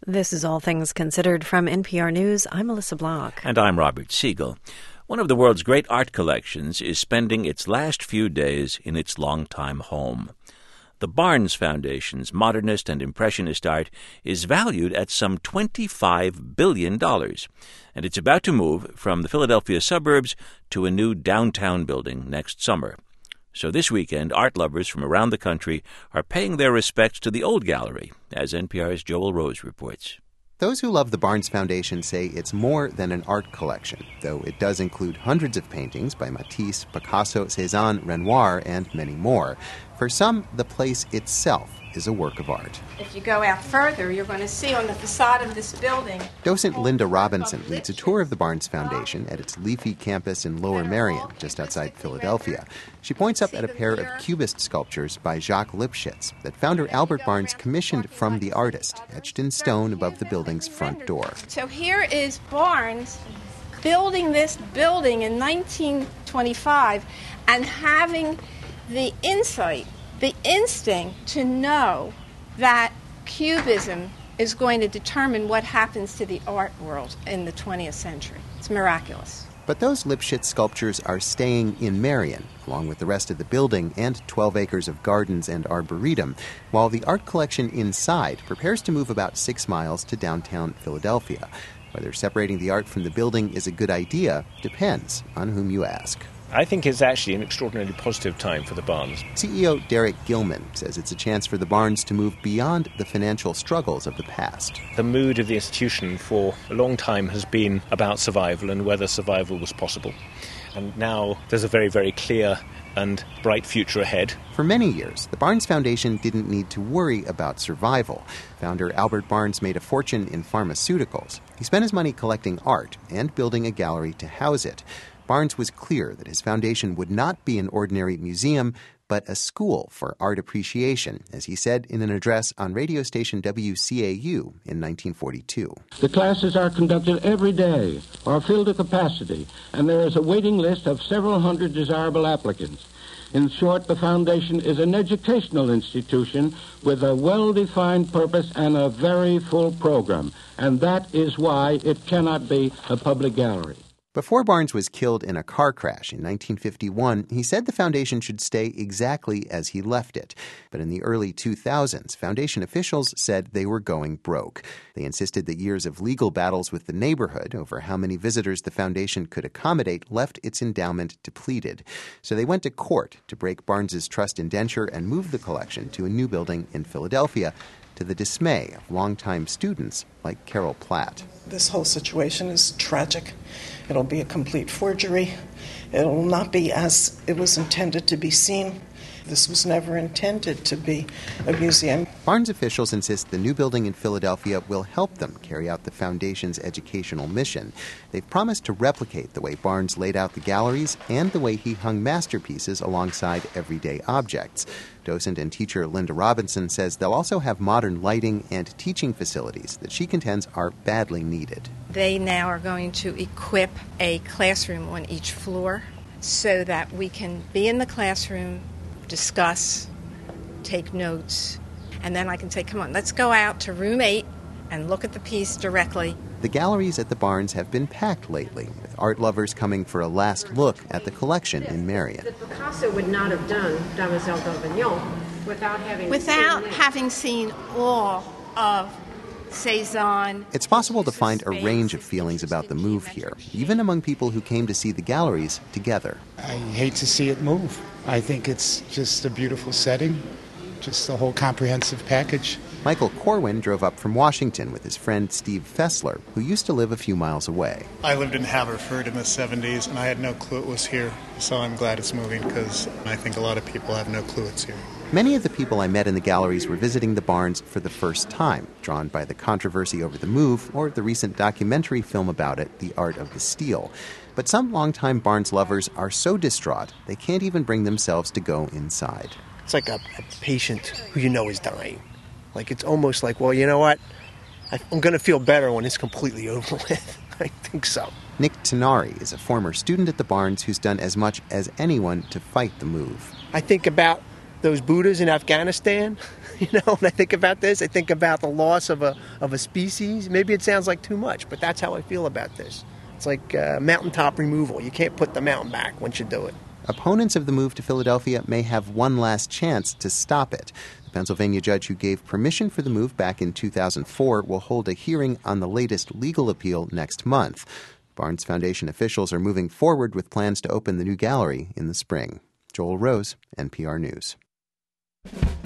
This is All Things Considered from NPR News. I'm Melissa Block. And I'm Robert Siegel. One of the world's great art collections is spending its last few days in its longtime home. The Barnes Foundation's modernist and impressionist art is valued at some $25 billion, and it's about to move from the Philadelphia suburbs to a new downtown building next summer. So this weekend, art lovers from around the country are paying their respects to the old gallery, as NPR's Joel Rose reports. Those who love the Barnes Foundation say it's more than an art collection, though it does include hundreds of paintings by Matisse, Picasso, Cézanne, Renoir, and many more. For some, the place itself is a work of art. If you go out further, you're going to see on the facade of this building. Docent Linda Robinson leads a tour of the Barnes Foundation at its leafy campus in Lower Merion, just outside Philadelphia. She points up at a pair of Cubist sculptures by Jacques Lipchitz that founder Albert Barnes commissioned from the artist, etched in stone above the building's front door. So here is Barnes building this building in 1925 and having the insight, the instinct to know that Cubism is going to determine what happens to the art world in the 20th century. It's miraculous. But those Lipchitz sculptures are staying in Merion, along with the rest of the building and 12 acres of gardens and arboretum, while the art collection inside prepares to move about 6 miles to downtown Philadelphia. Whether separating the art from the building is a good idea depends on whom you ask. I think it's actually an extraordinarily positive time for the Barnes. CEO Derek Gilman says it's a chance for the Barnes to move beyond the financial struggles of the past. The mood of the institution for a long time has been about survival and whether survival was possible. And now there's a very, very clear and bright future ahead. For many years, the Barnes Foundation didn't need to worry about survival. Founder Albert Barnes made a fortune in pharmaceuticals. He spent his money collecting art and building a gallery to house it. Barnes was clear that his foundation would not be an ordinary museum, but a school for art appreciation, as he said in an address on radio station WCAU in 1942. The classes are conducted every day, are filled to capacity, and there is a waiting list of several hundred desirable applicants. In short, the foundation is an educational institution with a well-defined purpose and a very full program, and that is why it cannot be a public gallery. Before Barnes was killed in a car crash in 1951, he said the foundation should stay exactly as he left it. But in the early 2000s, foundation officials said they were going broke. They insisted that years of legal battles with the neighborhood over how many visitors the foundation could accommodate left its endowment depleted. So they went to court to break Barnes's trust indenture and move the collection to a new building in Philadelphia, to the dismay of longtime students like Carol Platt. This whole situation is tragic. It'll be a complete forgery. It'll not be as it was intended to be seen. This was never intended to be a museum. Barnes officials insist the new building in Philadelphia will help them carry out the foundation's educational mission. They've promised to replicate the way Barnes laid out the galleries and the way he hung masterpieces alongside everyday objects. Docent and teacher Linda Robinson says they'll also have modern lighting and teaching facilities that she contends are badly needed. They now are going to equip a classroom on each floor so that we can be in the classroom, discuss, take notes, and then I can say, come on, let's go out to room 8 and look at the piece directly. The galleries at the Barnes have been packed lately, with art lovers coming for a last look at the collection in Merion. Picasso would not have done Demoiselle d'Auvergne without having seen all of Cézanne. It's possible to find a range of feelings about the move here, even among people who came to see the galleries together. I hate to see it move. I think it's just a beautiful setting, just the whole comprehensive package. Michael Corwin drove up from Washington with his friend Steve Fessler, who used to live a few miles away. I lived in Haverford in the 70s, and I had no clue it was here, so I'm glad it's moving because I think a lot of people have no clue it's here. Many of the people I met in the galleries were visiting the Barnes for the first time, drawn by the controversy over the move or the recent documentary film about it, The Art of the Steal. But some longtime Barnes lovers are so distraught they can't even bring themselves to go inside. It's like a patient who you know is dying. Like, it's almost like, well, you know what? I'm going to feel better when it's completely over with. I think so. Nick Tenari is a former student at the Barnes who's done as much as anyone to fight the move. I think about those Buddhas in Afghanistan. When I think about this, I think about the loss of a species. Maybe it sounds like too much, but that's how I feel about this. It's like mountaintop removal. You can't put the mountain back once you do it. Opponents of the move to Philadelphia may have one last chance to stop it. The Pennsylvania judge who gave permission for the move back in 2004 will hold a hearing on the latest legal appeal next month. Barnes Foundation officials are moving forward with plans to open the new gallery in the spring. Joel Rose, NPR News.